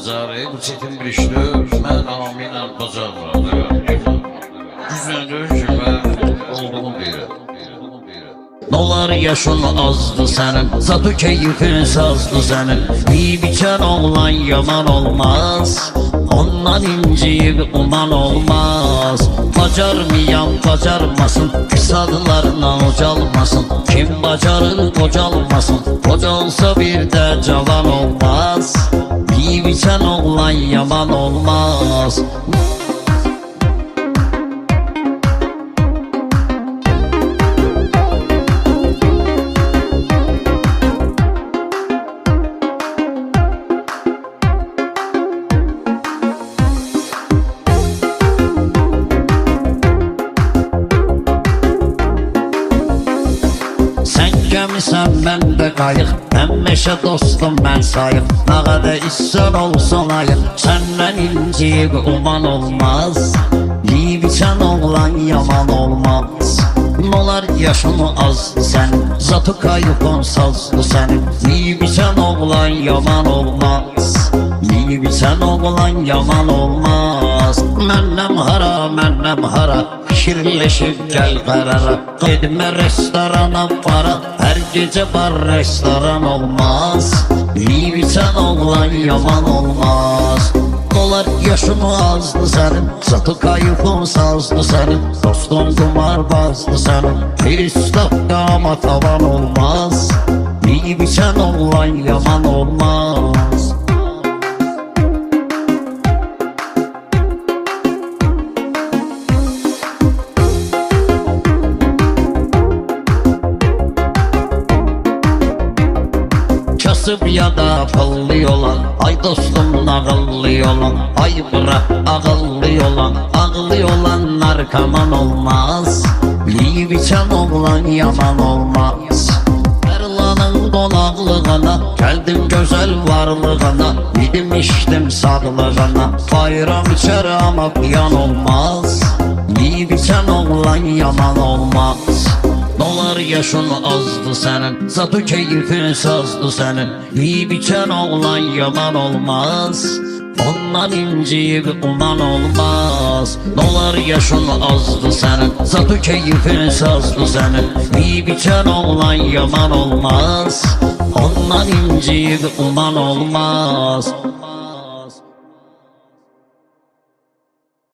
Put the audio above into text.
bacarıq, çetin bir işdir, mən aminən bacarmadım. Güzəncə ki, mən olduğum deyirəm. Dolar yaşın azdı sənin, zatı keyfin sazdı sənin. Bir biçən oğlan yaman olmaz, ondan inciyib uman olmaz. Bacarmayan bacarmasın, kısadılarına ocalmasın. Kim bacarır kocalmasın, kocalsa bir de cavan olmaz. Bir biçən oğlan yaman olmaz. Gəmisən mən də qayıq, həmişə dostum mən sayıq. Nə qədər isyan olsun ayıq, səndən inciyib uman olmaz. Yiyib içən oğlan yaman olmaz. Nolar yaşını azdı sənin, zatı kayıqon sazdı sənin. Yiyib içən oğlan yaman olmaz, yiyib içən oğlan yaman olmaz. Mənnəm hara, mənnəm hara, fikirləşib gəl qərara. Gedmə restorana para, hər gecə bar restoran olmaz. Yiyib içən oğlan yaman olmaz. Dolar yaşını azdı sənin, zatı kayıqon sazdı sənin. Dostun qumarbazdı sənin, Kristaf qama tavan olmaz. Yiyib içən oğlan yaman olmaz. Kasıb ya da pıllı olan, ay dostum ağıllı olan. Ay bırak ağıllı olan, ağıllı olan narkoman olmaz. Yiyib içən oğlan yaman olmaz. Erlanın qonaqlığına, gəldim gözəl varlığına. Yedim içdim sağlığına, bayram içər ama piyan olmaz. Yiyib içən oğlan yaman olmaz. Dolar yaşın azdı sənin, zatı keyfin sazdı sənin. Yiyib içən oğlan yaman olmaz, ondan inciyib uman olmaz. Dolar yaşın azdı sənin, zatı keyfin sazdı sənin. Yiyib içən oğlan yaman olmaz, ondan inciyib uman olmaz.